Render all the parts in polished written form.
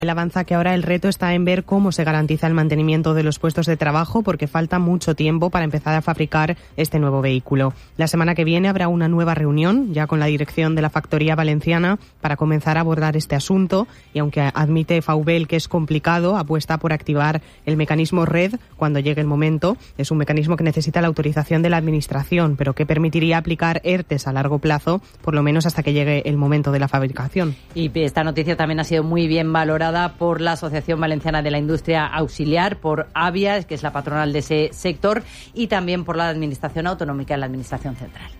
Él avanza que ahora el reto está en ver cómo se garantiza el mantenimiento de los puestos de trabajo porque falta mucho tiempo para empezar a fabricar este nuevo vehículo. La semana que viene habrá una nueva reunión ya con la dirección de la factoría valenciana para comenzar a abordar este asunto y aunque admite VL que es complicado, apuesta por activar el mecanismo RED cuando llegue el momento. Es un mecanismo que necesita la autorización de la Administración, pero que permitiría aplicar ERTEs a largo plazo, por lo menos hasta que llegue el momento de la fabricación. Y esta noticia también ha sido muy bien valorada por la Asociación Valenciana de la Industria Auxiliar, por AVIA, que es la patronal de ese sector, y también por la Administración Autonómica, la Administración Central.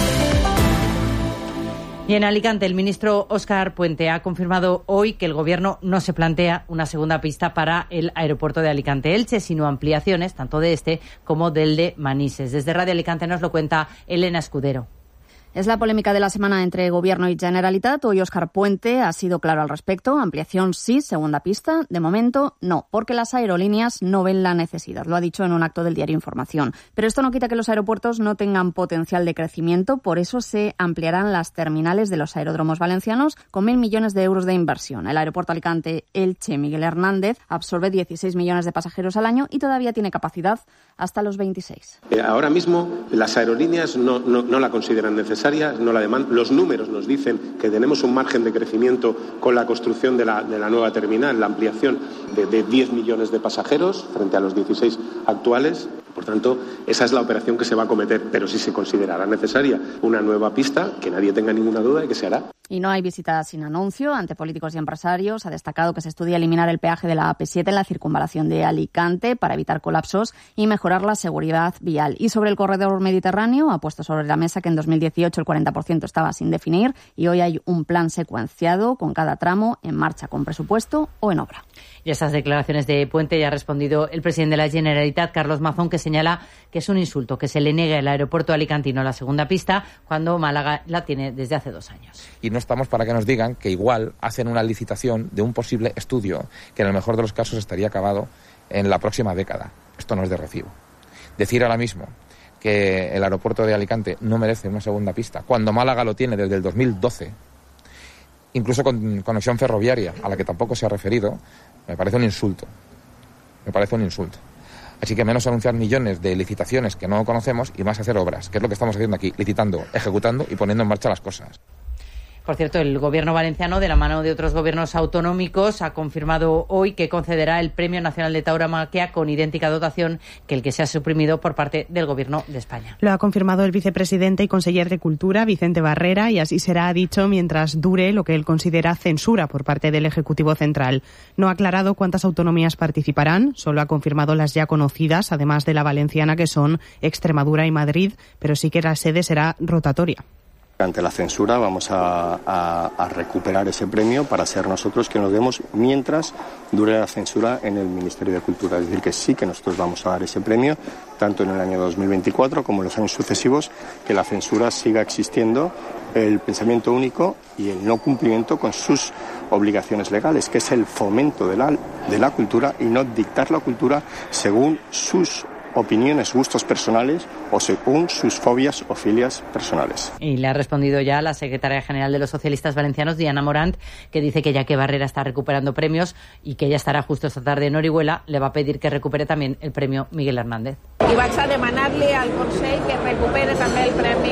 Y en Alicante, el ministro Óscar Puente ha confirmado hoy que el Gobierno no se plantea una segunda pista para el aeropuerto de Alicante-Elche, sino ampliaciones tanto de este como del de Manises. Desde Radio Alicante nos lo cuenta Elena Escudero. Es la polémica de la semana entre Gobierno y Generalitat. Hoy Óscar Puente ha sido claro al respecto. Ampliación sí, segunda pista. De momento no, porque las aerolíneas no ven la necesidad. Lo ha dicho en un acto del diario Información. Pero esto no quita que los aeropuertos no tengan potencial de crecimiento. Por eso se ampliarán las terminales de los aeródromos valencianos con 1.000 millones de euros de inversión. El aeropuerto Alicante-Elche Miguel Hernández absorbe 16 millones de pasajeros al año y todavía tiene capacidad hasta los 26. Ahora mismo las aerolíneas no la consideran necesaria. No la demandan. Los números nos dicen que tenemos un margen de crecimiento con la construcción de la nueva terminal, la ampliación de 10 millones de pasajeros frente a los 16 actuales. Por tanto, esa es la operación que se va a acometer, pero sí se considerará necesaria una nueva pista, que nadie tenga ninguna duda de que se hará. Y no hay visitas sin anuncio ante políticos y empresarios. Ha destacado que se estudia eliminar el peaje de la AP7 en la circunvalación de Alicante para evitar colapsos y mejorar la seguridad vial. Y sobre el corredor mediterráneo, ha puesto sobre la mesa que en 2018 el 40% estaba sin definir y hoy hay un plan secuenciado con cada tramo en marcha con presupuesto o en obra. Y a esas declaraciones de Puente ya ha respondido el presidente de la Generalitat, Carlos Mazón, que señala que es un insulto que se le niegue al aeropuerto alicantino la segunda pista cuando Málaga la tiene desde hace 2 años. Y no estamos para que nos digan que igual hacen una licitación de un posible estudio que en el mejor de los casos estaría acabado en la próxima década. Esto no es de recibo. Decir ahora mismo que el aeropuerto de Alicante no merece una segunda pista, cuando Málaga lo tiene desde el 2012, incluso con conexión ferroviaria, a la que tampoco se ha referido, me parece un insulto. Así que menos anunciar millones de licitaciones que no conocemos y más hacer obras, que es lo que estamos haciendo aquí, licitando, ejecutando y poniendo en marcha las cosas. Por cierto, el Gobierno valenciano, de la mano de otros gobiernos autonómicos, ha confirmado hoy que concederá el Premio Nacional de Tauromaquia con idéntica dotación que el que se ha suprimido por parte del Gobierno de España. Lo ha confirmado el vicepresidente y conseller de Cultura, Vicente Barrera, y así será, ha dicho, mientras dure lo que él considera censura por parte del Ejecutivo Central. No ha aclarado cuántas autonomías participarán, solo ha confirmado las ya conocidas, además de la valenciana, que son Extremadura y Madrid, pero sí que la sede será rotatoria. Ante la censura vamos a recuperar ese premio para ser nosotros quienes lo demos mientras dure la censura en el Ministerio de Cultura. Es decir, que sí que nosotros vamos a dar ese premio, tanto en el año 2024 como en los años sucesivos, que la censura siga existiendo, el pensamiento único y el no cumplimiento con sus obligaciones legales, que es el fomento de la cultura y no dictar la cultura según sus opiniones, gustos personales o según sus fobias o filias personales. Y le ha respondido ya la secretaria general de los socialistas valencianos, Diana Morant, que dice que ya que Barrera está recuperando premios y que ella estará justo esta tarde en Orihuela, le va a pedir que recupere también el premio Miguel Hernández. I vaig a demanar-li al Consell que recupere també el premi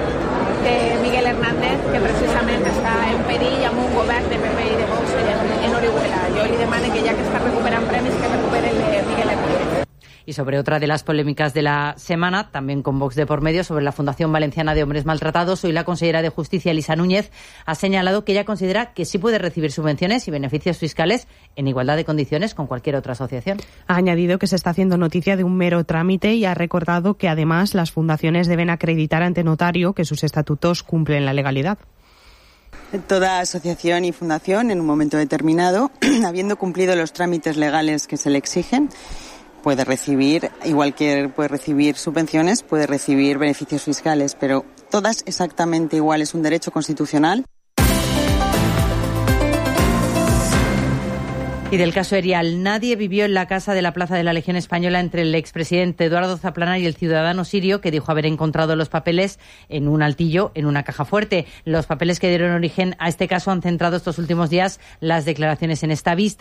de Miguel Hernández, que precisament està en perill amb un govern de PP i de Vox en Orihuela. Jo li demano que ja que està recuperant premis, que recupere el de Miguel Hernández. Y sobre otra de las polémicas de la semana, también con Vox de por medio, sobre la Fundación Valenciana de Hombres Maltratados, hoy la consellera de Justicia, Elisa Núñez, ha señalado que ella considera que sí puede recibir subvenciones y beneficios fiscales en igualdad de condiciones con cualquier otra asociación. Ha añadido que se está haciendo noticia de un mero trámite y ha recordado que además las fundaciones deben acreditar ante notario que sus estatutos cumplen la legalidad. Toda asociación y fundación, en un momento determinado, habiendo cumplido los trámites legales que se le exigen, puede recibir, igual que puede recibir subvenciones, puede recibir beneficios fiscales, pero todas exactamente igual, es un derecho constitucional. Y del caso Erial, nadie vivió en la casa de la Plaza de la Legión Española entre el expresidente Eduardo Zaplana y el ciudadano sirio que dijo haber encontrado los papeles en un altillo, en una caja fuerte. Los papeles que dieron origen a este caso han centrado estos últimos días las declaraciones en esta vista.